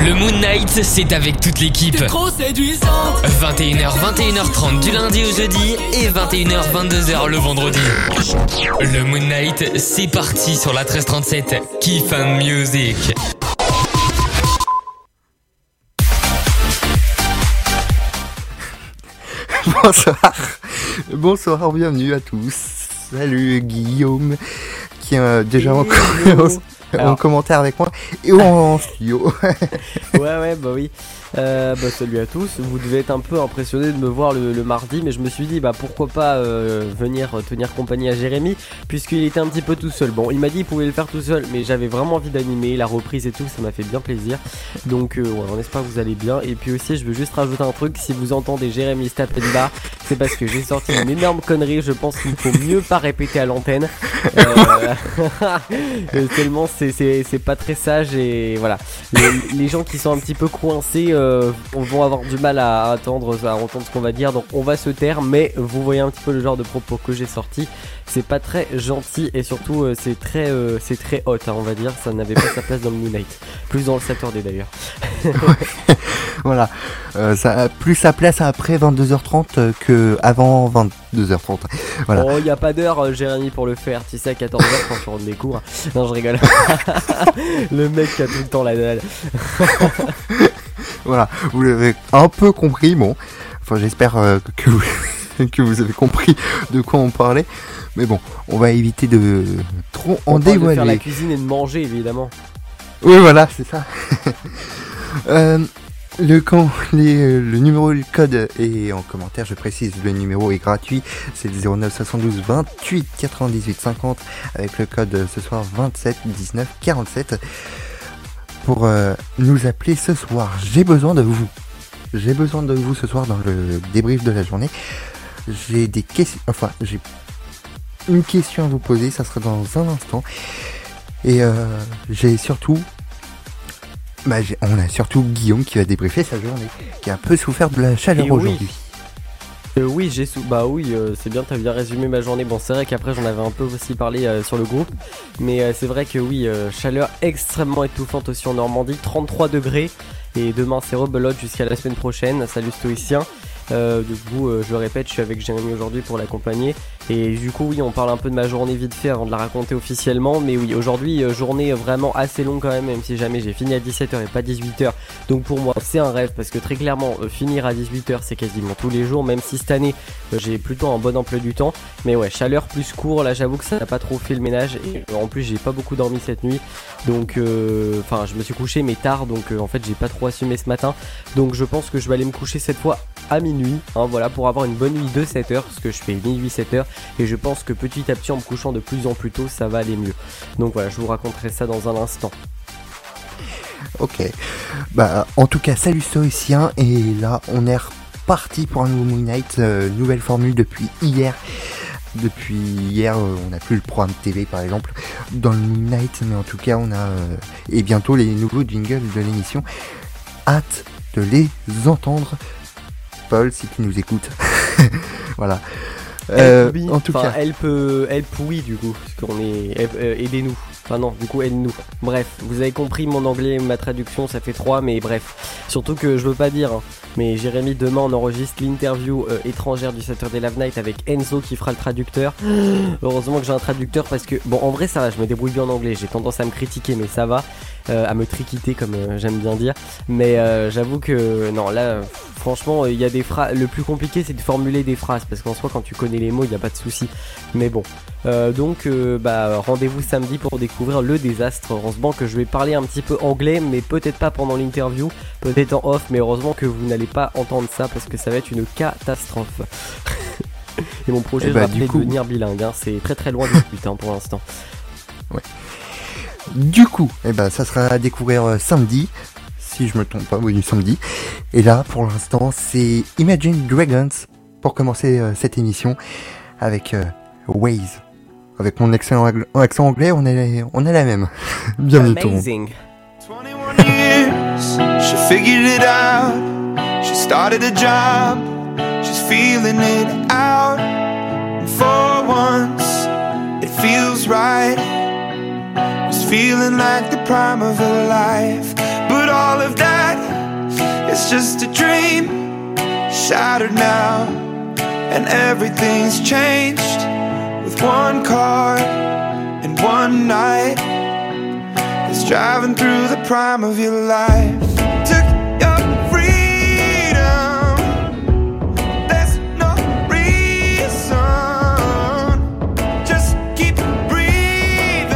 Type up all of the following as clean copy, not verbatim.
Le Moon Night, c'est avec toute l'équipe. T'es trop séduisante. 21h, 21h30 du lundi au jeudi et 21h, 22h le vendredi. Le Moon Night, c'est parti sur la 1337. Kiff and Music. Bonsoir, bienvenue à tous. Salut Guillaume qui est déjà en commentaire avec moi et en studio. Ouais, bah oui. Salut à tous. Vous devez être un peu impressionnés de me voir le mardi, mais je me suis dit pourquoi pas venir tenir compagnie à Jérémy, puisqu'il était un petit peu tout seul. Bon, il m'a dit qu'il pouvait le faire tout seul, mais j'avais vraiment envie d'animer la reprise et tout, ça m'a fait bien plaisir. Donc on espère que vous allez bien. Et puis aussi, je veux juste rajouter un truc, si vous entendez Jérémy se taper de bas, c'est parce que j'ai sorti une énorme connerie. Je pense qu'il faut mieux pas répéter à l'antenne, tellement c'est pas très sage. Et voilà, les gens qui sont un petit peu coincés vont avoir du mal à entendre ce qu'on va dire, donc on va se taire. Mais vous voyez un petit peu le genre de propos que j'ai sorti, c'est pas très gentil et surtout c'est très hot, hein, on va dire. Ça n'avait pas sa place dans le Moon Night, plus dans le Saturday d'ailleurs. Voilà, ça a plus sa place après 22h30 que avant 22h30. Voilà. Oh, y a pas d'heure, Jérémy, pour le faire. Tu sais, à 14h quand tu rentres des cours. Non, je rigole. Le mec qui a tout le temps la dalle. Voilà, vous l'avez un peu compris. Bon, enfin, j'espère que vous avez compris de quoi on parlait. Mais bon, on va éviter de trop en dévoiler. De faire la cuisine et de manger, évidemment. Oui, voilà, c'est ça. Le numéro du code est en commentaire, je précise, le numéro est gratuit, c'est le 09 72 28 98 50 avec le code ce soir 27 19 47 pour nous appeler ce soir. J'ai besoin de vous ce soir dans le débrief de la journée. J'ai des questions, j'ai une question à vous poser, ça sera dans un instant. Et j'ai surtout on a surtout Guillaume qui va débriefer sa journée, qui a un peu souffert de la chaleur aujourd'hui. C'est bien, t'as bien résumé ma journée. Bon, c'est vrai qu'après j'en avais un peu aussi parlé sur le groupe, mais c'est vrai que chaleur extrêmement étouffante aussi en Normandie, 33 degrés, et demain c'est rebelote jusqu'à la semaine prochaine. Salut stoïcien. Du coup, je le répète, je suis avec Jérémy aujourd'hui pour l'accompagner. Et du coup, on parle un peu de ma journée vite fait avant de la raconter officiellement. Mais oui, aujourd'hui, journée vraiment assez longue quand même si jamais j'ai fini à 17h et pas 18h. Donc pour moi, c'est un rêve parce que très clairement, finir à 18h, c'est quasiment tous les jours. Même si cette année, j'ai plutôt un bon emploi du temps. Mais ouais, chaleur plus court, là j'avoue que ça n'a pas trop fait le ménage. Et en plus, j'ai pas beaucoup dormi cette nuit. Donc, je me suis couché mais tard. Donc en fait, j'ai pas trop assumé ce matin. Donc je pense que je vais aller me coucher cette fois à minuit, voilà, pour avoir une bonne nuit de 7h, parce que je fais minuit 7h, et je pense que petit à petit en me couchant de plus en plus tôt, ça va aller mieux. Donc voilà, je vous raconterai ça dans un instant. Ok, en tout cas, salut stoïcien, et là on est reparti pour un nouveau Moon Night, nouvelle formule depuis hier. Depuis hier, on n'a plus le programme TV par exemple dans le Moon Night, mais en tout cas on a et bientôt les nouveaux jingles de l'émission. Hâte de les entendre. Paul, si tu nous écoutes. Voilà. En tout cas, elle oui du coup, parce qu'on est aidez-nous. Enfin non, du coup aide-nous. Bref, vous avez compris mon anglais, ma traduction, ça fait 3, mais bref. Surtout que je veux pas dire, mais Jérémy, demain on enregistre l'interview étrangère du Saturday Live Night avec Enzo qui fera le traducteur. Heureusement que j'ai un traducteur parce que, bon, en vrai ça va, je me débrouille bien en anglais. J'ai tendance à me critiquer, mais ça va. À me triquiter comme j'aime bien dire. Mais j'avoue que non, là franchement il y a des phrases. Le plus compliqué c'est de formuler des phrases, parce qu'en soi quand tu connais les mots il n'y a pas de souci. Mais bon, donc rendez-vous samedi pour découvrir le désastre. Heureusement que je vais parler un petit peu anglais, mais peut-être pas pendant l'interview, peut-être en off. Mais heureusement que vous n'allez pas entendre ça, parce que ça va être une catastrophe. Et mon projet, je vais devenir bilingue, c'est très très loin du but pour l'instant. Ouais. Du coup, ça sera à découvrir samedi, si je me trompe pas, oui, samedi. Et là, pour l'instant, c'est Imagine Dragons pour commencer cette émission avec Waze. Avec mon excellent accent anglais, on est la même. Bienvenue tout le monde. Amazing. 21 years, she figured it out. She started a job, she's feeling it out. And for once, it feels right. Was feeling like the prime of her life, but all of that It's just a dream, shattered now, and everything's changed with one car and one night. It's driving through the prime of your life. Took your freedom, there's no reason. Just keep breathing.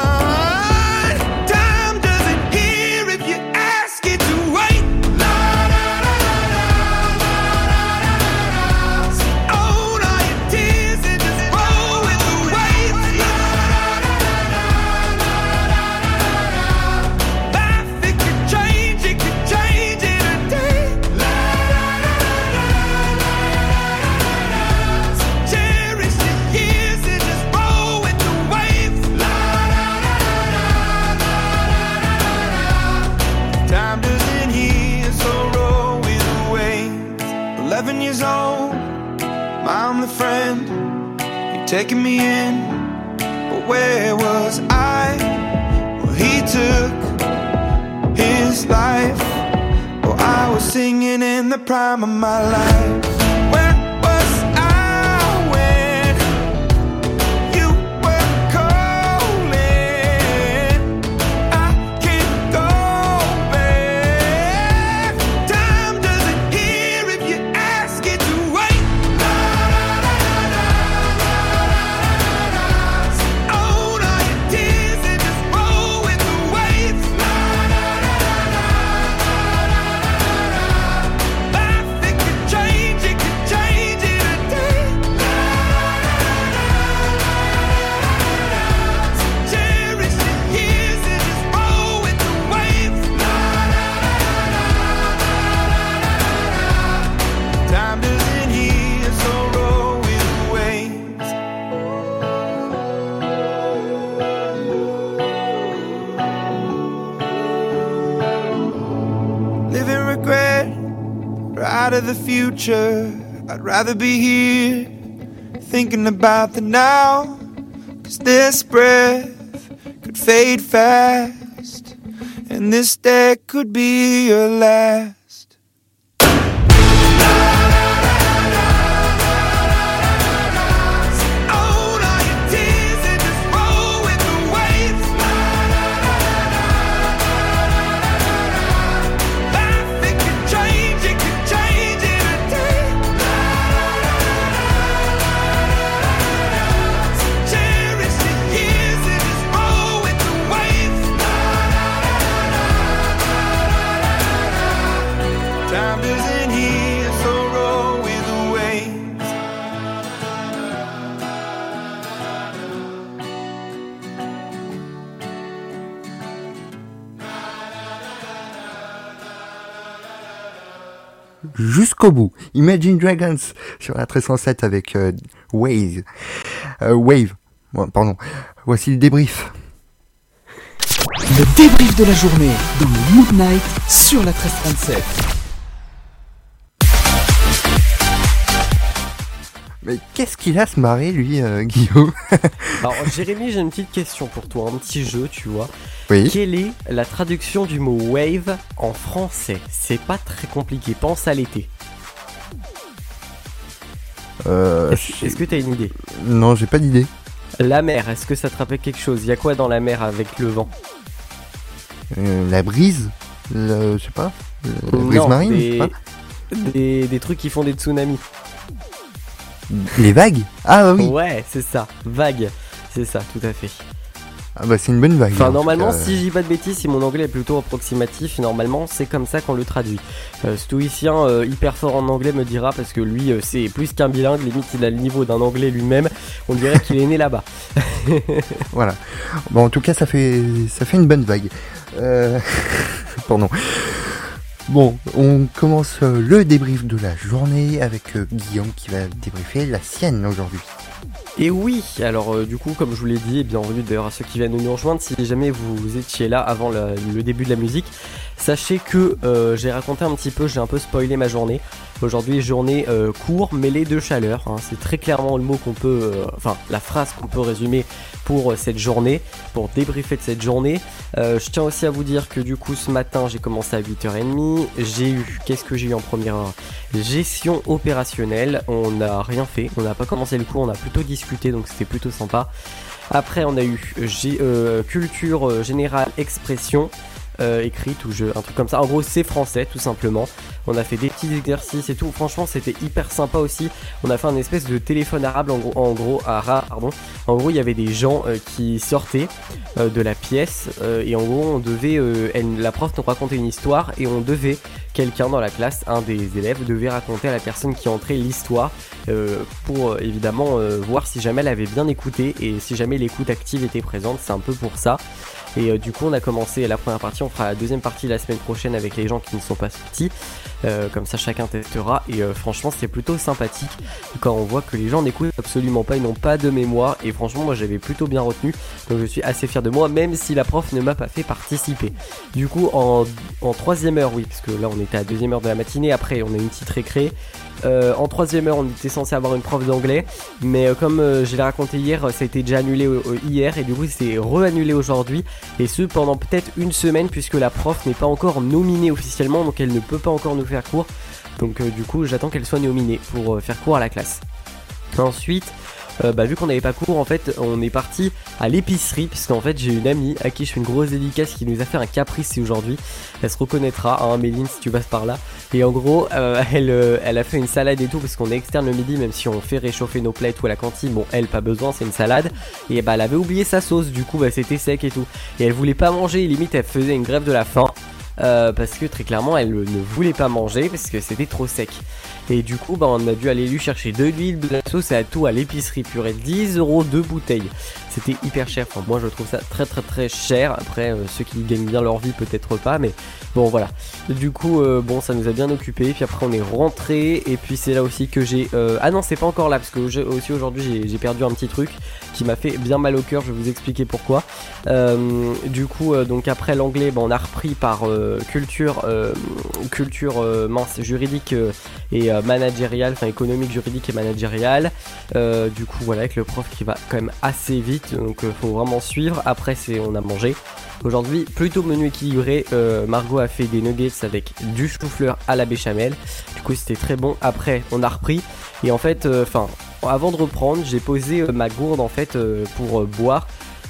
Time doesn't hear if you ask it to wait. Own all your tears and just roll with the waves. Life, it could change in a day. Cherish your years and just roll with the waves. Time doesn't heal, so roll with the waves. 11 years old, I'm the friend. You're taking me in, but where was I? Well, he took his life. Well, I was singing in the prime of my life. Where was I when you were calling? I can't go back. Time doesn't hear if you ask it to wait. Own all your tears and just roll with the waves. Life, it could change in a day. Cherish your years and just roll with the waves. Time doesn't heal, so roll with the waves. Live in regret or out of the future. I'd rather be here thinking about the now. 'Cause this breath could fade fast, and this day could be your last. Own all your tears and just roll with the waves. Life, it could change in a day. Cherish your years and just roll with the waves. Time doesn't heal, so roll with the waves. Jusqu'au bout. Imagine Dragons sur la 1307 avec Wave. Wave. Bon, pardon. Voici le débrief. Le débrief de la journée dans le Mood Night sur la 1337. Mais qu'est-ce qu'il a se marrer, lui, Guillaume? Alors Jérémy, j'ai une petite question pour toi, un petit jeu, tu vois. Oui. Quelle est la traduction du mot wave en français? C'est pas très compliqué, pense à l'été. Est-ce que t'as une idée? Non, j'ai pas d'idée. La mer, est-ce que ça te rappelle quelque chose? Y a quoi dans la mer avec le vent? La brise, je sais pas. La brise Non, marine, je sais pas. des trucs qui font des tsunamis. Les vagues? Ah oui. Ouais, c'est ça, vague, c'est ça, tout à fait. Ah bah c'est une bonne vague. Enfin, en normalement, tout cas. si je dis pas de bêtises, si mon anglais est plutôt approximatif, normalement, c'est comme ça qu'on le traduit. Stoïcien, hyper fort en anglais, me dira, parce que lui, c'est plus qu'un bilingue, limite, il a le niveau d'un anglais lui-même. On dirait qu'il est né là-bas. Voilà. Bon, en tout cas, ça fait une bonne vague. Pardon. Bon, on commence le débrief de la journée avec Guillaume qui va débriefer la sienne aujourd'hui. Et oui, alors du coup, comme je vous l'ai dit, et bienvenue d'ailleurs à ceux qui viennent nous rejoindre, si jamais vous étiez là avant le début de la musique, sachez que j'ai raconté un petit peu, j'ai un peu spoilé ma journée. Aujourd'hui, journée court mêlée de chaleur, hein. C'est très clairement le mot qu'on peut, la phrase qu'on peut résumer pour cette journée, pour débriefer de cette journée. Je tiens aussi à vous dire que du coup ce matin j'ai commencé à 8h30, qu'est-ce que j'ai eu en première heure? Gestion opérationnelle, on n'a rien fait, on n'a pas commencé le cours, on a plutôt discuté, donc c'était plutôt sympa. Après on a eu culture générale, expression écrite ou un truc comme ça, en gros c'est français tout simplement. On a fait des petits exercices et tout, franchement c'était hyper sympa aussi. On a fait un espèce de téléphone arabe en gros il y avait des gens qui sortaient de la pièce et en gros on devait la prof nous racontait une histoire et on devait, quelqu'un dans la classe, un des élèves devait raconter à la personne qui entrait l'histoire pour évidemment voir si jamais elle avait bien écouté et si jamais l'écoute active était présente. C'est un peu pour ça. Et du coup on a commencé la première partie, on fera la deuxième partie la semaine prochaine avec les gens qui ne sont pas sortis, comme ça chacun testera et franchement c'est plutôt sympathique quand on voit que les gens n'écoutent absolument pas, ils n'ont pas de mémoire et franchement moi j'avais plutôt bien retenu, donc je suis assez fier de moi même si la prof ne m'a pas fait participer. Du coup en troisième heure, oui parce que là on était à la deuxième heure de la matinée, après on a une petite récré. En troisième heure on était censé avoir une prof d'anglais mais comme je l'ai raconté hier, ça a été déjà annulé hier et du coup c'est re-annulé aujourd'hui et ce pendant peut-être une semaine puisque la prof n'est pas encore nominée officiellement, donc elle ne peut pas encore nous faire cours, donc du coup j'attends qu'elle soit nominée pour faire cours à la classe. Ensuite vu qu'on n'avait pas cours, en fait on est parti à l'épicerie puisqu'en fait j'ai une amie à qui je fais une grosse dédicace qui nous a fait un caprice aujourd'hui, elle se reconnaîtra, hein, Méline si tu passes par là. Et en gros elle a fait une salade et tout parce qu'on est externe le midi, même si on fait réchauffer nos plats et tout à la cantine, bon elle pas besoin, c'est une salade. Et elle avait oublié sa sauce, du coup c'était sec et tout, et elle voulait pas manger, limite elle faisait une grève de la faim. Parce que très clairement elle ne voulait pas manger parce que c'était trop sec. Et du coup on a dû aller lui chercher de l'huile, de la sauce et à tout à l'épicerie, purée, 10€ 2 bouteilles. C'était hyper cher, enfin, moi je trouve ça très très très cher. Après ceux qui gagnent bien leur vie peut-être pas, mais bon voilà. Du coup ça nous a bien occupé. Puis après on est rentré et puis c'est là aussi que j'ai ah non c'est pas encore là parce que aussi aujourd'hui j'ai perdu un petit truc qui m'a fait bien mal au cœur, je vais vous expliquer pourquoi. Du coup donc après l'anglais on a repris par culture juridique et managériale, enfin économique, juridique et managériale. Du coup voilà avec le prof qui va quand même assez vite, donc faut vraiment suivre. Après on a mangé. Aujourd'hui plutôt menu équilibré, Margot a fait des nuggets avec du chou-fleur à la béchamel. Du coup c'était très bon. Après on a repris et en fait avant de reprendre j'ai posé ma gourde en fait pour boire.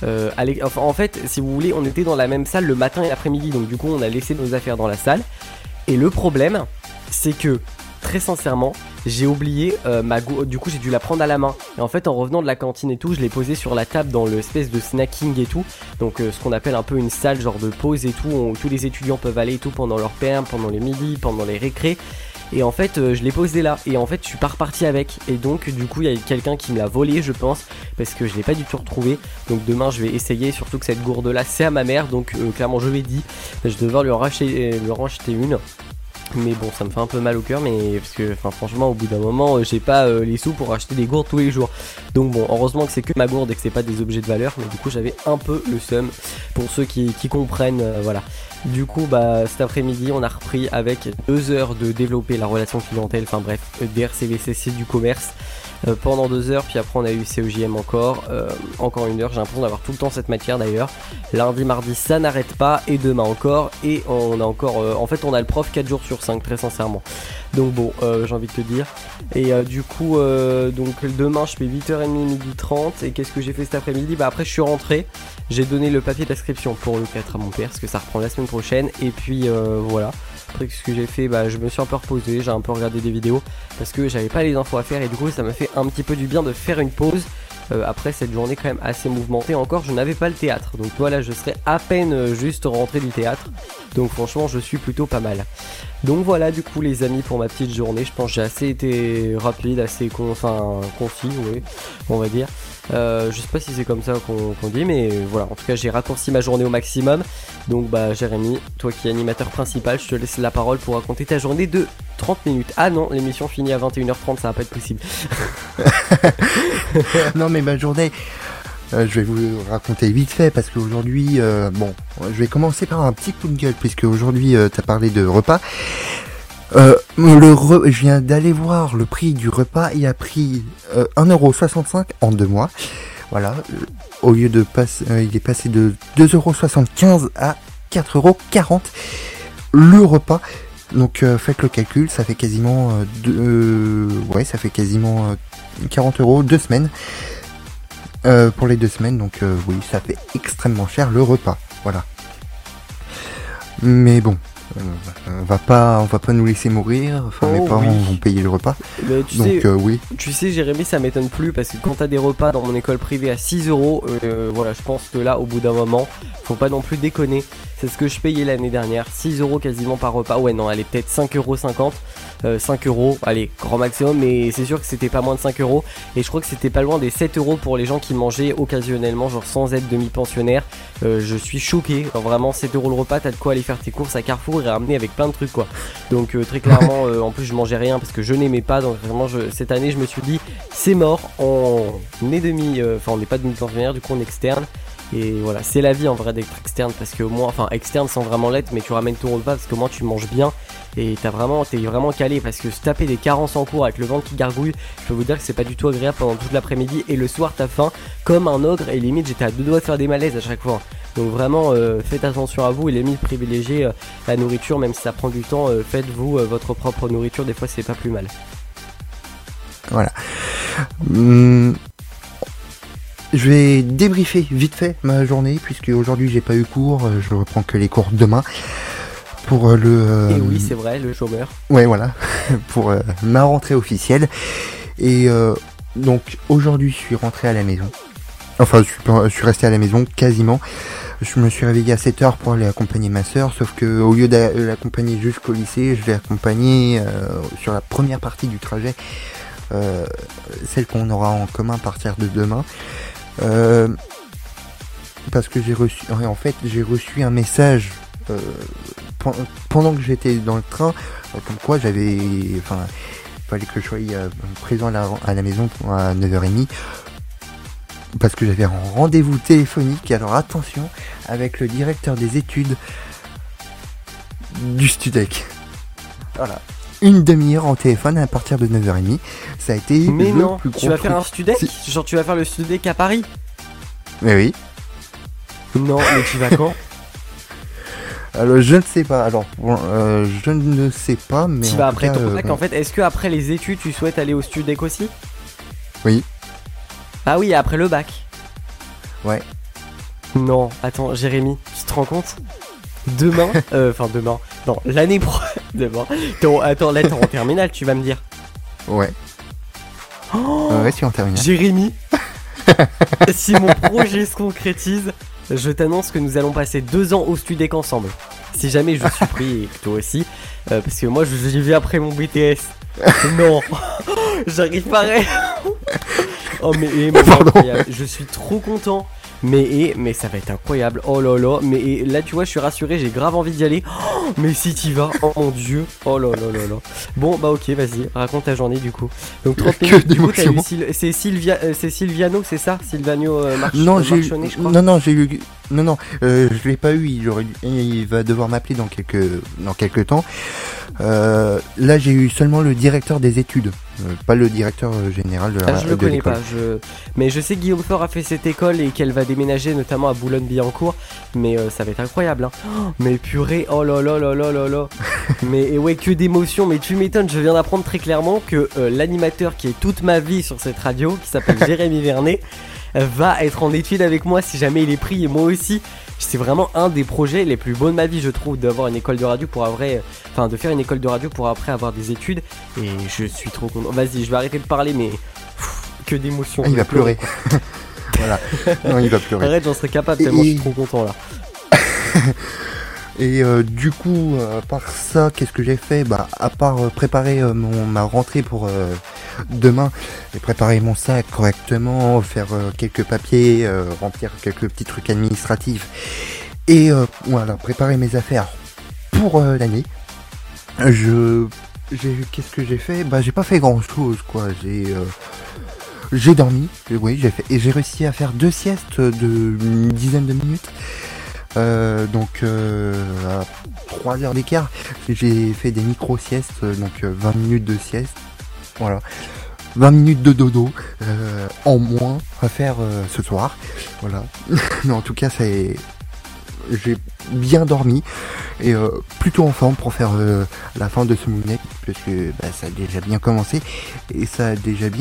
En fait si vous voulez on était dans la même salle le matin et l'après-midi, donc du coup on a laissé nos affaires dans la salle et le problème c'est que très sincèrement j'ai oublié ma gourde, du coup j'ai dû la prendre à la main et en fait en revenant de la cantine et tout je l'ai posée sur la table dans l'espèce de snacking et tout, donc ce qu'on appelle un peu une salle genre de pause et tout où tous les étudiants peuvent aller et tout pendant leur perm, pendant les midis, pendant les récrés. Et en fait je l'ai posé là et en fait je suis pas reparti avec et donc du coup il y a quelqu'un qui me l'a volé je pense parce que je l'ai pas du tout retrouvé. Donc demain je vais essayer, surtout que cette gourde là c'est à ma mère, donc clairement je lui ai dit je vais devoir lui en racheter une. Mais bon ça me fait un peu mal au cœur, mais parce que franchement au bout d'un moment j'ai pas les sous pour acheter des gourdes tous les jours. Donc bon heureusement que c'est que ma gourde et que c'est pas des objets de valeur, mais du coup j'avais un peu le seum pour ceux qui comprennent voilà. Du coup cet après-midi on a repris avec 2 heures de développer la relation clientèle, enfin bref DRCVCC du commerce pendant 2 heures, puis après on a eu CEJM encore 1 heure. J'ai l'impression d'avoir tout le temps cette matière d'ailleurs. Lundi, mardi ça n'arrête pas et demain encore, et on a encore en fait on a le prof 4 jours sur 5 très sincèrement. Donc bon j'ai envie de te dire. Et du coup donc demain je fais 8h30 12h30. Et qu'est-ce que j'ai fait cet après-midi? Après je suis rentré, j'ai donné le papier d'inscription pour le 4 à mon père parce que ça reprend la semaine prochaine. Et puis voilà. Après ce que j'ai fait, je me suis un peu reposé, j'ai un peu regardé des vidéos parce que j'avais pas les infos à faire et du coup ça m'a fait un petit peu du bien de faire une pause après cette journée quand même assez mouvementée. Encore je n'avais pas le théâtre, donc voilà je serais à peine juste rentré du théâtre, donc franchement je suis plutôt pas mal. Donc voilà du coup les amis pour ma petite journée, je pense que j'ai assez été rapide, assez concis, oui, on va dire. Je sais pas si c'est comme ça qu'on dit, mais voilà, en tout cas j'ai raccourci ma journée au maximum. Donc Jérémy, toi qui es animateur principal, je te laisse la parole pour raconter ta journée de 30 minutes. Ah non, l'émission finit à 21h30, ça va pas être possible. Non mais ma journée, je vais vous raconter vite fait parce qu'aujourd'hui, je vais commencer par un petit coup de gueule puisque aujourd'hui t'as parlé de repas. Je viens d'aller voir le prix du repas, il a pris 1,65€ en 2 mois. Voilà, au lieu de passer, il est passé de 2,75€ à 4,40€ le repas. Donc faites le calcul, ça fait quasiment 40€, 2 semaines. Pour les 2 semaines, donc oui, ça fait extrêmement cher le repas. Voilà. Mais bon. On va pas nous laisser mourir, enfin mes parents vont payer le repas. Mais oui. Tu sais Jérémy, ça m'étonne plus parce que quand t'as des repas dans mon école privée à 6€, voilà, je pense que là au bout d'un moment, faut pas non plus déconner. C'est ce que je payais l'année dernière, 6€ quasiment par repas. Ouais non, allez, peut-être 5,50€. 5€, allez, grand maximum, mais c'est sûr que c'était pas moins de 5€. Et je crois que c'était pas loin des 7€ pour les gens qui mangeaient occasionnellement, genre sans être demi-pensionnaire. Je suis choqué, alors, vraiment 7€ le repas, t'as de quoi aller faire tes courses à Carrefour et ramener avec plein de trucs quoi. Donc très clairement, en plus je mangeais rien parce que je n'aimais pas, donc vraiment cette année je me suis dit c'est mort, on n'est pas demi-pensionnaire, du coup on est externe. Et voilà, c'est la vie en vrai d'être externe parce que au moins, enfin externe sans vraiment l'être, mais tu ramènes ton repas parce que moi tu manges bien et t'es vraiment calé parce que se taper des carences en cours avec le ventre qui gargouille, je peux vous dire que c'est pas du tout agréable pendant toute l'après-midi et le soir t'as faim comme un ogre et limite j'étais à 2 doigts de faire des malaises à chaque fois. Donc vraiment faites attention à vous et limite privilégiez la nourriture même si ça prend du temps, faites-vous votre propre nourriture, des fois c'est pas plus mal. Voilà. Je vais débriefer vite fait ma journée puisque aujourd'hui j'ai pas eu cours, je reprends que les cours demain pour Et oui c'est vrai, le chômeur. Ouais voilà, pour ma rentrée officielle. Et donc aujourd'hui je suis rentré à la maison. Enfin je suis resté à la maison quasiment. Je me suis réveillé à 7h pour aller accompagner ma soeur, sauf que au lieu de l'accompagner jusqu'au lycée, je l'ai accompagné sur la première partie du trajet, celle qu'on aura en commun à partir de demain. Parce que j'ai reçu un message pendant que j'étais dans le train, comme quoi il fallait que je sois présent à la maison à 9h30 parce que j'avais un rendez-vous téléphonique. Alors attention, avec le directeur des études du Studec. Voilà. Une demi-heure en téléphone à partir de 9h30. Ça a été mais le non, plus gros tu vas faire un truc. Studec Genre tu vas faire le Studec à Paris? Mais oui. Non, mais tu vas quand? Alors je ne sais pas. Je ne sais pas, mais tu vas après ton bac en fait. Est-ce que après les études tu souhaites aller au Studec aussi? Oui. Ah oui, après le bac. Ouais. Non, attends, Jérémy, tu te rends compte? Demain, non, l'année prochaine, demain. Attends, là t'es en terminale, tu vas me dire. Ouais. Ouais, tu es en terminale. Jérémy, si mon projet se concrétise, je t'annonce que nous allons passer 2 ans au Studec ensemble. Si jamais je suis pris et que toi aussi, parce que moi j'y vais après mon BTS. Non, j'arrive pas. Oh mais incroyable. Je suis trop content. Mais ça va être incroyable. Oh là là. Mais là tu vois je suis rassuré, j'ai grave envie d'y aller. Oh, mais si t'y vas, oh mon dieu. Oh là là là là. Bon bah ok, vas-y, raconte ta journée du coup. Donc 30 minutes du coup, t'as eu c'est Silviano, c'est ça? Silvano Marchonnet, je crois. Non, je l'ai pas eu, il va devoir m'appeler dans quelques temps. Là j'ai eu seulement le directeur des études, pas le directeur général de l'école. Je le connais pas, mais je sais que Guillaume Faure a fait cette école et qu'elle va déménager notamment à Boulogne-Billancourt, mais ça va être incroyable hein. Oh, mais purée, oh là là là là là là. Mais ouais, que d'émotions, mais tu m'étonnes, je viens d'apprendre très clairement que l'animateur qui est toute ma vie sur cette radio, qui s'appelle Jérémy Vernet, va être en études avec moi si jamais il est pris, et moi aussi. C'est vraiment un des projets les plus beaux de ma vie, je trouve, d'avoir une école de radio de faire une école de radio pour après avoir des études. Et je suis trop content. Vas-y, je vais arrêter de parler, mais que d'émotion. Il va pleurer. Voilà. Non, il va pleurer. Arrête, j'en serais capable tellement je suis trop content là. Et du coup, à part ça, qu'est-ce que j'ai fait? Bah, à part préparer ma rentrée pour demain, j'ai préparé mon sac correctement, faire quelques papiers, remplir quelques petits trucs administratifs, et voilà, préparer mes affaires pour l'année. Qu'est-ce que j'ai fait? Bah, j'ai pas fait grand-chose, quoi. J'ai dormi, oui, et j'ai réussi à faire 2 siestes de une dizaine de minutes. Donc à 3 heures d'écart, J'ai fait des micro-siestes, donc 20 minutes de sieste. Voilà. 20 minutes de dodo en moins à faire ce soir. Voilà. Mais en tout cas, j'ai bien dormi et plutôt en forme pour faire la fin de ce Moon Knight, parce que ça a déjà bien commencé et ça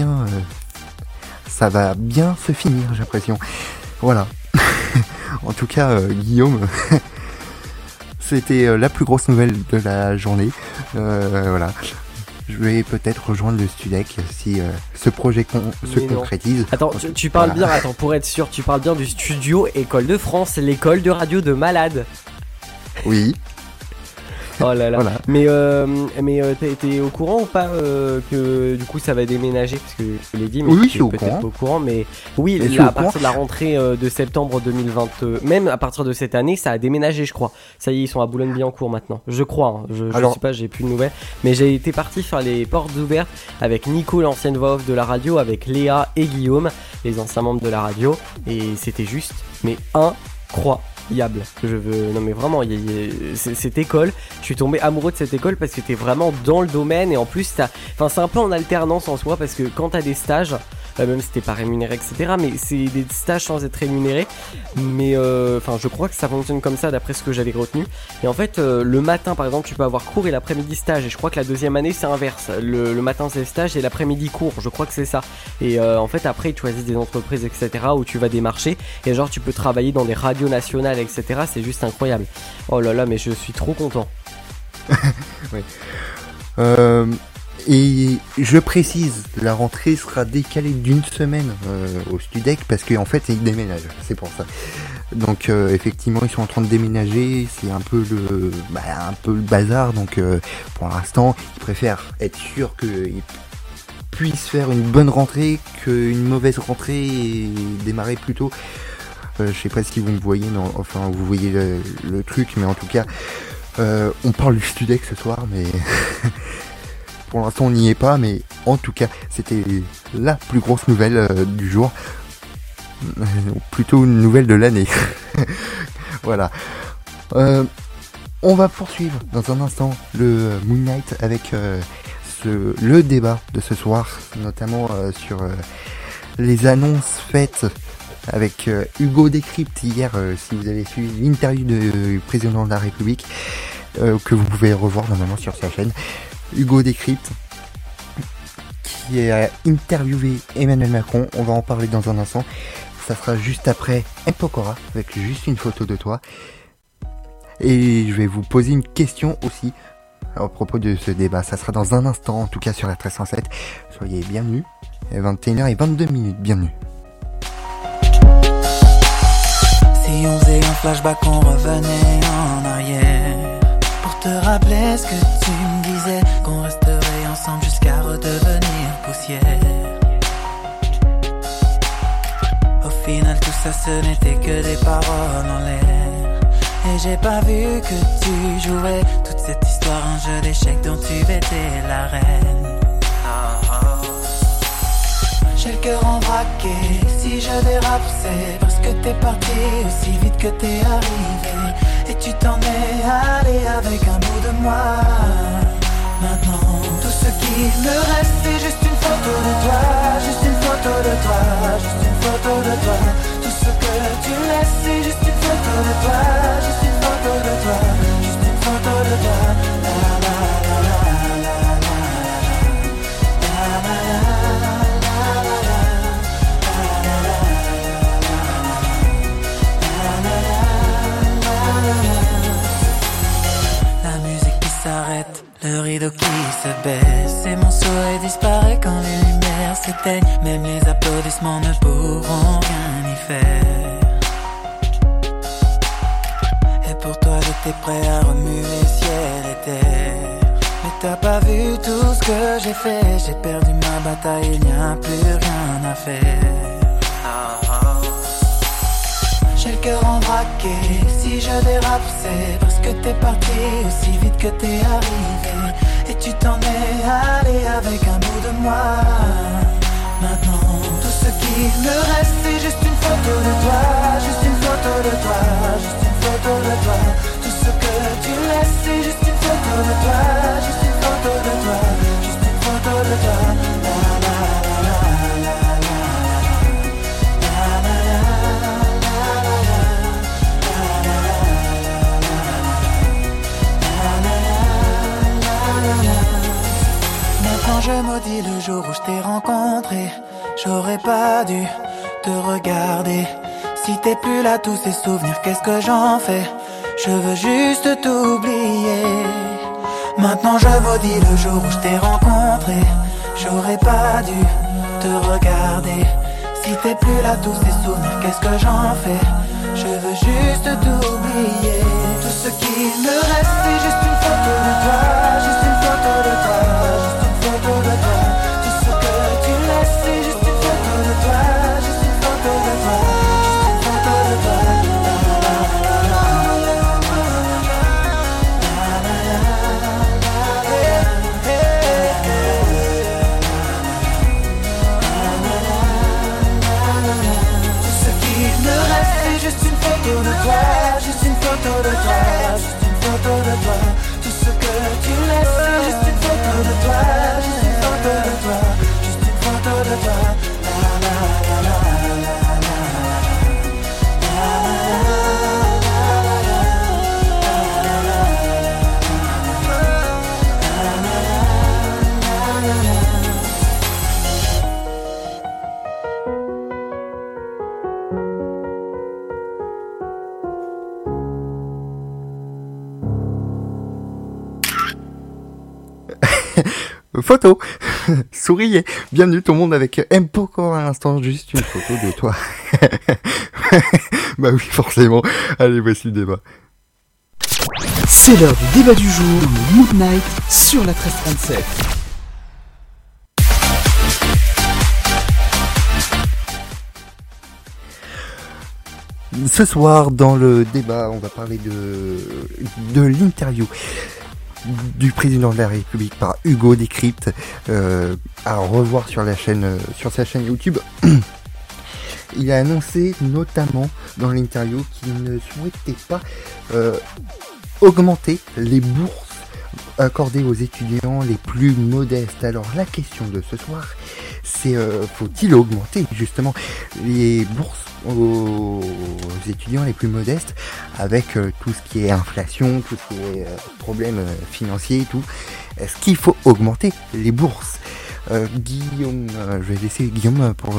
va bien se finir, j'ai l'impression. Voilà. En tout cas, Guillaume, c'était la plus grosse nouvelle de la journée. Voilà. Je vais peut-être rejoindre le Studec si ce projet se concrétise. Attends, tu parles bien, pour être sûr, tu parles bien du studio École de France, l'école de radio de malade. Oui. Oh là là. Voilà. Mais t'es au courant ou pas que du coup ça va déménager, parce que je l'ai dit, mais oui, je suis au peut-être courant. pas au courant, mais oui, Mais là, à partir de la rentrée de septembre 2020, même à partir de cette année, ça a déménagé, je crois. Ça y est, ils sont à Boulogne-Billancourt maintenant, je crois. Hein. Je sais pas, j'ai plus de nouvelles, mais j'ai été parti faire les portes ouvertes avec Nico, l'ancienne voix off de la radio, avec Léa et Guillaume, les anciens membres de la radio, et c'était juste, mais incroyable. Non mais vraiment, cette école, je suis tombé amoureux de cette école parce que t'es vraiment dans le domaine, et en plus c'est un peu en alternance en soi, parce que quand t'as des stages, même si t'es pas rémunéré etc, mais c'est des stages sans être rémunéré, mais je crois que ça fonctionne comme ça d'après ce que j'avais retenu. Et en fait le matin par exemple tu peux avoir cours et l'après-midi stage, et je crois que la deuxième année c'est inverse, le matin c'est stage et l'après-midi cours, je crois que c'est ça. Et en fait après ils choisissent des entreprises etc où tu vas démarcher, et genre tu peux travailler dans des radios nationales etc, c'est juste incroyable. Oh là là, mais je suis trop content. Oui. Et je précise, la rentrée sera décalée d'une semaine au Studec, parce qu'en fait ils déménagent, c'est pour ça. Donc effectivement ils sont en train de déménager, c'est un peu le bazar, donc pour l'instant ils préfèrent être sûrs qu'ils puissent faire une bonne rentrée qu'une mauvaise rentrée et démarrer plus tôt. Je sais pas si vous me voyez, mais enfin vous voyez le truc, mais en tout cas on parle du Studec ce soir, mais pour l'instant on n'y est pas, mais en tout cas c'était la plus grosse nouvelle du jour, plutôt une nouvelle de l'année. Voilà. On va poursuivre dans un instant le Moon Knight avec le débat de ce soir, notamment sur les annonces faites avec Hugo Décrypte hier, si vous avez suivi l'interview du président de la République, que vous pouvez revoir normalement sur sa chaîne. Hugo Décrypte qui a interviewé Emmanuel Macron, on va en parler dans un instant. Ça sera juste après Mpokora, avec juste une photo de toi. Et je vais vous poser une question aussi à propos de ce débat. Ça sera dans un instant, en tout cas sur la 1307. Soyez bienvenus. 21h22, bienvenue. Si on faisait un flashback, on revenait en arrière, pour te rappeler ce que tu me disais, qu'on resterait ensemble jusqu'à redevenir poussière. Au final tout ça ce n'était que des paroles en l'air, et j'ai pas vu que tu jouais toute cette histoire, un jeu d'échecs dont tu étais la reine. J'ai le cœur en braqué, si je dérape c'est parce que t'es parti aussi vite que t'es arrivé, et tu t'en es allé avec un bout de moi. Maintenant tout ce qui me reste c'est juste une photo de toi, juste une photo de toi, juste une photo de toi. Tout ce que tu laisses c'est juste une photo de toi, juste une photo de toi, juste une photo de toi. La la la la la la la la la. Le rideau qui se baisse et mon souhait disparaît quand les lumières s'éteignent. Même les applaudissements ne pourront rien y faire. Et pour toi j'étais prêt à remuer ciel et terre, mais t'as pas vu tout ce que j'ai fait. J'ai perdu ma bataille, il n'y a plus rien à faire. J'ai le cœur en braqué, si je dérape c'est parce que t'es parti aussi vite que t'es arrivé, et tu t'en es allé avec un bout de moi. Maintenant tout ce qui me reste c'est juste une photo de toi, juste une photo de toi, juste une photo de toi. Tout ce que tu laisses c'est juste une photo de je maudis le jour où je t'ai rencontré. J'aurais pas dû te regarder. Si t'es plus là, tous ces souvenirs, qu'est-ce que j'en fais? Je veux juste t'oublier. Maintenant je maudis le jour où je t'ai rencontré. J'aurais pas dû te regarder. Si t'es plus là, tous ces souvenirs, qu'est-ce que j'en fais? Je veux juste t'oublier. Tout ce qui me reste, c'est juste une photo de toi. Juste une photo de toi. Juste une photo de toi. Tout ce que tu laisses, c'est juste une photo de toi. Juste une photo de toi. Juste une photo de toi. Juste une photo de toi, juste une photo de toi, juste une photo de toi. Tout ce que tu laisses, c'est juste une photo de toi, juste une photo de toi, juste une photo de toi. La la la la la la Photo. Souriez. Bienvenue tout le monde avec M. Poco à l'instant, juste une photo de toi. Bah oui, forcément. Allez, voici le débat. C'est l'heure du débat du jour dans le Mood Night sur la 1337. Ce soir, dans le débat, on va parler de l'interview du président de la République par Hugo Décrypte, à revoir sur la chaîne, sur sa chaîne YouTube. Il a annoncé notamment dans l'interview qu'il ne souhaitait pas augmenter les bourses accordées aux étudiants les plus modestes. Alors la question de ce soir, c'est faut-il augmenter justement les bourses aux étudiants les plus modestes avec tout ce qui est inflation, tout ce qui est problèmes financiers et tout. Est-ce qu'il faut augmenter les bourses? Guillaume, je vais laisser Guillaume pour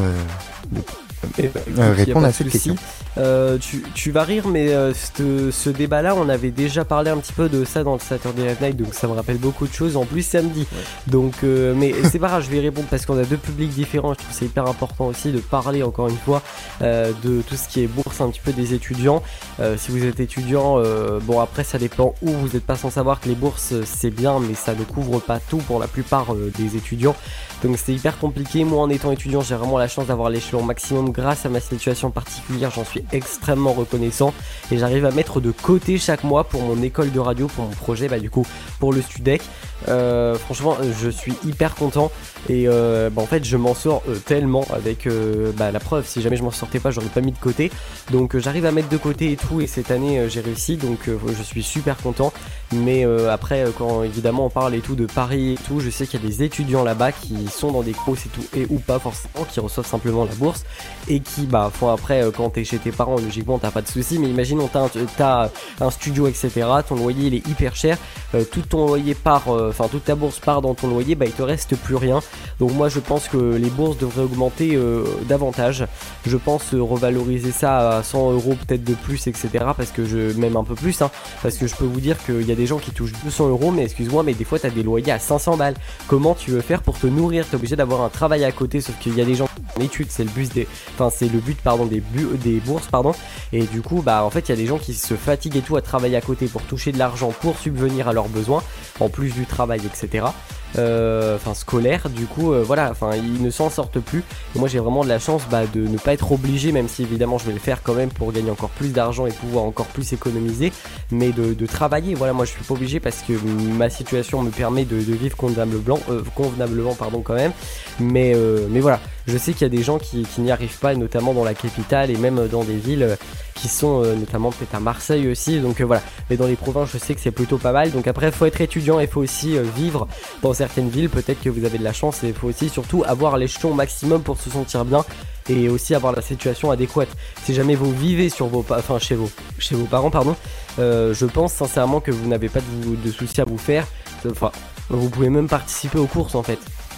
répondre à cette question. Tu vas rire, mais ce débat-là, on avait déjà parlé un petit peu de ça dans le Saturday Night Night, donc ça me rappelle beaucoup de choses. En plus, samedi. Ouais. Donc, mais c'est pas grave, je vais répondre parce qu'on a deux publics différents. Je trouve que c'est hyper important aussi de parler encore une fois de tout ce qui est bourse un petit peu des étudiants. Si vous êtes étudiant, bon après ça dépend où. Vous n'êtes pas sans savoir que les bourses c'est bien, mais ça ne couvre pas tout pour la plupart des étudiants. Donc c'est hyper compliqué. Moi en étant étudiant, j'ai vraiment la chance d'avoir l'échelon maximum grâce à ma situation particulière. J'en suis extrêmement reconnaissant et j'arrive à mettre de côté chaque mois pour mon école de radio, pour mon projet, du coup pour le Studec. Franchement je suis hyper content et en fait je m'en sors tellement avec la preuve, si jamais je m'en sortais pas j'aurais pas mis de côté, donc j'arrive à mettre de côté et tout, et cette année j'ai réussi, donc je suis super content. Mais après quand évidemment on parle et tout de Paris et tout, je sais qu'il y a des étudiants là-bas qui sont dans des grosses et tout, et ou pas forcément, qui reçoivent simplement la bourse et qui font après quand t'es chez tes parents logiquement t'as pas de soucis, mais imaginons t'as un studio etc, ton loyer il est hyper cher, tout ton loyer part, toute ta bourse part dans ton loyer, il te reste plus rien. Donc moi je pense que les bourses devraient augmenter davantage. Je pense revaloriser ça à 100 € peut-être de plus etc, parce que même un peu plus parce que je peux vous dire qu'il y a des gens qui touchent 200 €, mais excuse-moi, mais des fois t'as des loyers à 500 balles. Comment tu veux faire pour te nourrir? T'es obligé d'avoir un travail à côté, sauf qu'il y a des gens en études, c'est le but des bourses et du coup en fait il y a des gens qui se fatiguent et tout à travailler à côté pour toucher de l'argent pour subvenir à leurs besoins en plus du travail etc, scolaire, du coup ils ne s'en sortent plus. Et moi j'ai vraiment de la chance de ne pas être obligé, même si évidemment je vais le faire quand même pour gagner encore plus d'argent et pouvoir encore plus économiser, mais de travailler. Voilà, moi je suis pas obligé parce que ma situation me permet de vivre convenablement quand même, mais voilà, je sais qu'il y a des gens qui n'y arrivent pas, notamment dans la capitale et même dans des villes qui sont notamment peut-être à Marseille aussi, donc voilà, mais dans les provinces je sais que c'est plutôt pas mal. Donc après il faut être étudiant et il faut aussi vivre dans certaines villes, peut-être que vous avez de la chance, et il faut aussi surtout avoir l'échelon maximum pour se sentir bien et aussi avoir la situation adéquate. Si jamais vous vivez chez vos parents je pense sincèrement que vous n'avez pas de soucis à vous faire, vous pouvez même participer aux courses en fait.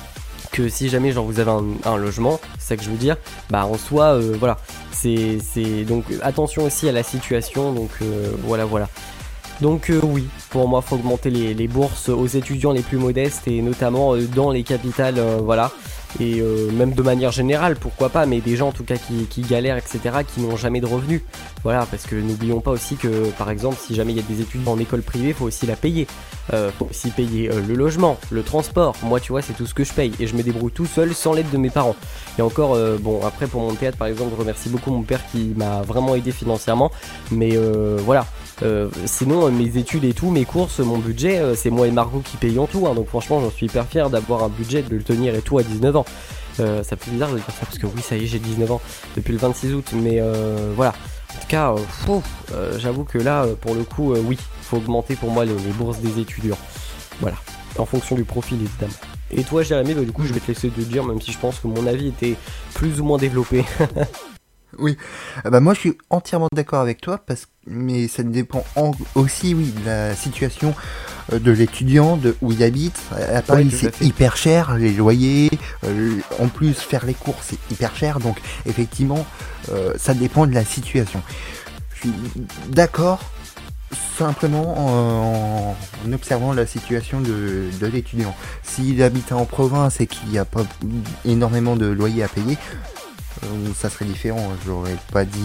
que si jamais genre vous avez un logement, c'est ça que je veux dire, bah en soi voilà, c'est donc attention aussi à la situation, donc voilà. Donc oui, pour moi faut augmenter les bourses aux étudiants les plus modestes et notamment dans les capitales, voilà. Et même de manière générale, pourquoi pas, mais des gens en tout cas qui galèrent, etc., qui n'ont jamais de revenus. Voilà, parce que n'oublions pas aussi que, par exemple, si jamais il y a des études en école privée, faut aussi la payer. Faut aussi payer le logement, le transport. Moi, tu vois, c'est tout ce que je paye. Et je me débrouille tout seul, sans l'aide de mes parents. Et encore, bon, après, pour mon théâtre, par exemple, je remercie beaucoup mon père qui m'a vraiment aidé financièrement. Mais voilà. Sinon mes études et tout, mes courses, mon budget, c'est moi et Margot qui payons tout, hein, donc franchement j'en suis hyper fier d'avoir un budget, de le tenir et tout à 19 ans. Ça fait bizarre de dire ça parce que oui, ça y est, j'ai 19 ans depuis le 26 août, mais voilà. En tout cas, j'avoue que là, pour le coup, oui, faut augmenter pour moi les bourses des étudiants. Voilà, en fonction du profil évidemment. Et toi Jérémy, bah, du coup je vais te laisser te dire, même si je pense que mon avis était plus ou moins développé. Oui, bah moi je suis entièrement d'accord avec toi, mais ça dépend aussi, oui, de la situation de l'étudiant, de où il habite. À Paris, Oui, c'est hyper cher, les loyers, en plus faire les courses c'est hyper cher, donc effectivement ça dépend de la situation. Je suis d'accord, simplement en observant la situation de l'étudiant. S'il habite en province et qu'il n'y a pas énormément de loyers à payer, ça serait différent. J'aurais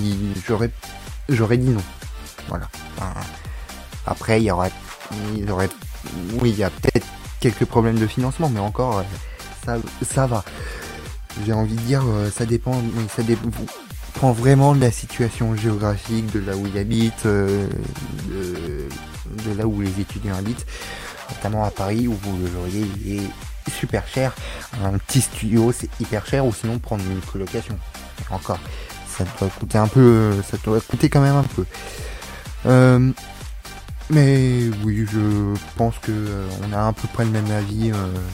dit non. Voilà. Après, il y a peut-être quelques problèmes de financement, mais encore, ça va. J'ai envie de dire, ça dépend vraiment de la situation géographique, de là où il habite, de là où les étudiants habitent, notamment à Paris où le loyer est super cher. Un petit studio c'est hyper cher, ou sinon prendre une colocation. Et encore, ça doit coûter quand même un peu. Mais oui, je pense que on a à peu près le même avis.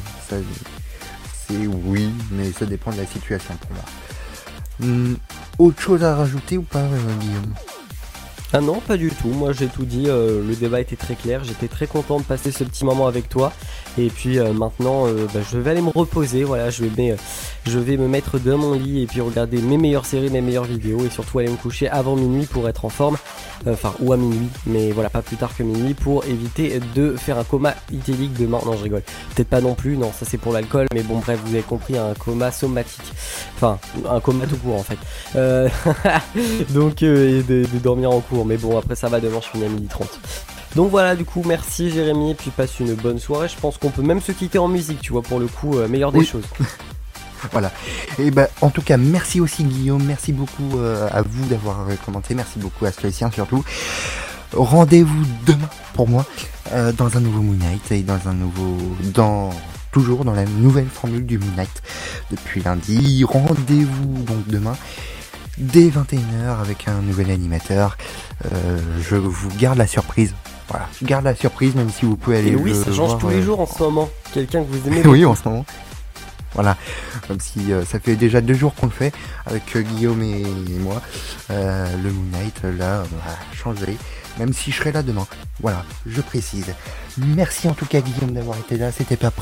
C'est oui, mais ça dépend de la situation pour moi. Autre chose à rajouter ou pas, Guillaume ? Ah non, pas du tout, moi j'ai tout dit, le débat était très clair, j'étais très content de passer ce petit moment avec toi. Et puis maintenant je vais aller me reposer, voilà, je vais me mettre dans mon lit et puis regarder mes meilleures séries, mes meilleures vidéos, et surtout aller me coucher avant minuit pour être en forme, ou à minuit, mais voilà, pas plus tard que minuit, pour éviter de faire un coma itélique demain. Non, je rigole, peut-être pas non plus, non, ça c'est pour l'alcool, mais bon bref, vous avez compris, un coma somatique, enfin un coma tout court en fait. Donc de dormir en cours, mais bon après ça va, demain je finis à 12h30. Donc voilà, du coup merci Jérémy, et puis passe une bonne soirée. Je pense qu'on peut même se quitter en musique, tu vois, pour le coup, meilleure des choses. Voilà, et en tout cas merci aussi Guillaume, merci beaucoup à vous d'avoir commenté, merci beaucoup à Stoïcien surtout. Rendez-vous demain pour moi dans un nouveau Moon Knight, et toujours dans la nouvelle formule du Moon Knight depuis lundi. Rendez-vous donc demain dès 21h avec un nouvel animateur. Je vous garde la surprise. Voilà, je garde la surprise, même si vous pouvez aller. Et oui, ça change voir, tous les jours en ce moment. Quelqu'un que vous aimez. Oui, en ce moment. Voilà, comme si ça fait déjà 2 jours qu'on le fait avec Guillaume et moi. Le Moon Knight, là, on va changer, même si je serai là demain. Voilà, je précise. Merci en tout cas Guillaume d'avoir été là. C'était pas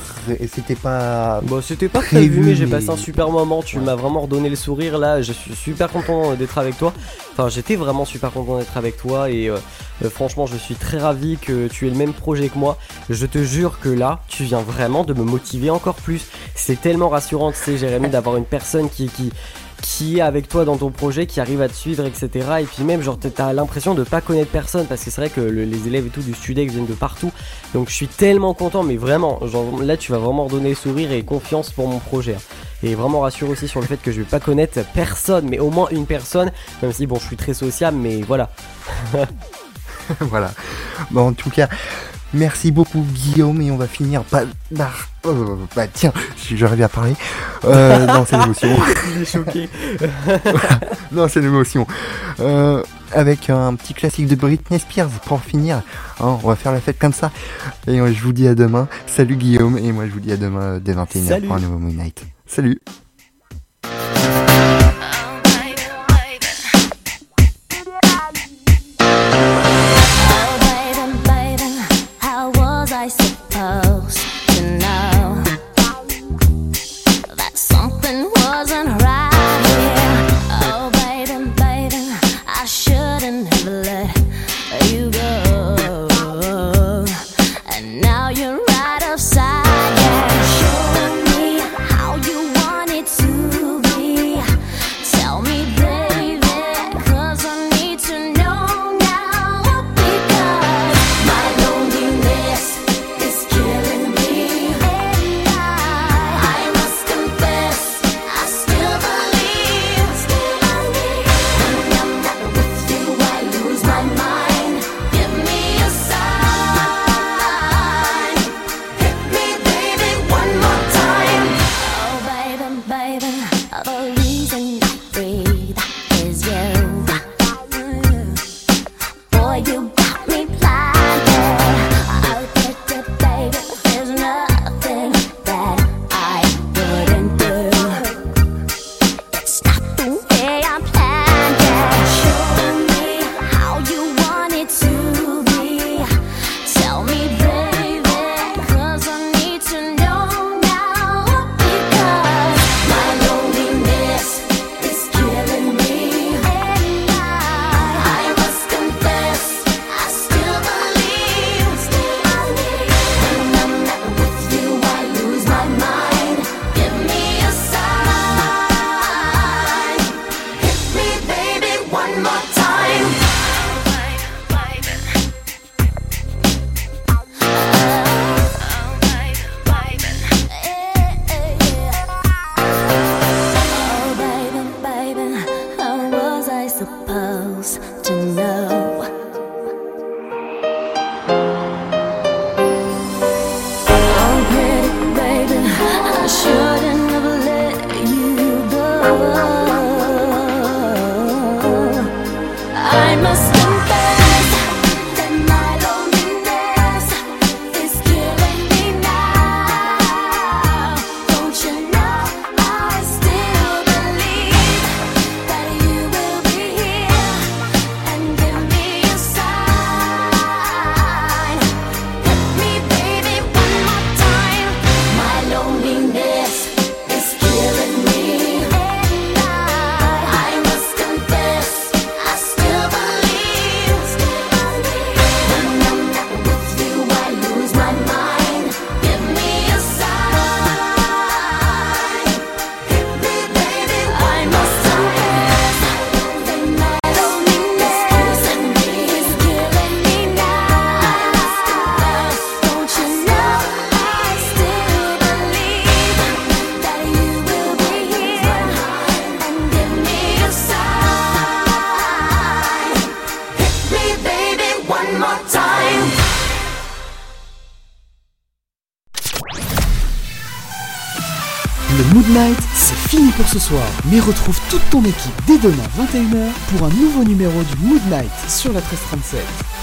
prévu, mais j'ai passé un super moment. Tu m'as vraiment redonné le sourire là. Je suis super content d'être avec toi. Enfin, j'étais vraiment super content d'être avec toi, et franchement, je suis très ravi que tu aies le même projet que moi. Je te jure que là, tu viens vraiment de me motiver encore plus. C'est tellement rassurant, tu sais, Jérémy, d'avoir une personne qui est avec toi dans ton projet, qui arrive à te suivre, etc. Et puis même, genre, t'as l'impression de pas connaître personne, parce que c'est vrai que les élèves et tout du Studex viennent de partout. Donc je suis tellement content, mais vraiment, genre là, tu vas vraiment redonner le sourire et confiance pour mon projet. Et vraiment rassure aussi sur le fait que je vais pas connaître personne, mais au moins une personne, même si bon, je suis très sociable, mais voilà. Voilà. Bon, en tout cas, merci beaucoup Guillaume, et on va finir tiens, j'arrive à parler. Non, c'est l'émotion. Il est choqué. Non, c'est l'émotion. Avec un petit classique de Britney Spears pour finir. Hein, on va faire la fête comme ça. Et je vous dis à demain. Salut Guillaume, et moi je vous dis à demain dès 21h pour un nouveau Moon Knight. Salut. I supposed to know shouldn't have let you go. I must confess that my loneliness is killing me now. Don't you know I still believe that you will be here and give me a sign. Hit me, baby, one more time. My loneliness is killing me. I must confess, I still believe. When I'm not with you, I lose my mind. Give me a sign. Hit me, baby, I must confess that my loneliness is killing me now. Don't you know I still believe that you will be here and give me a sign. Hit me, baby, one more time. Le Mood Night, c'est fini pour ce soir. Mais retrouve toute ton équipe dès demain 21h pour un nouveau numéro du Mood Night sur la 1337.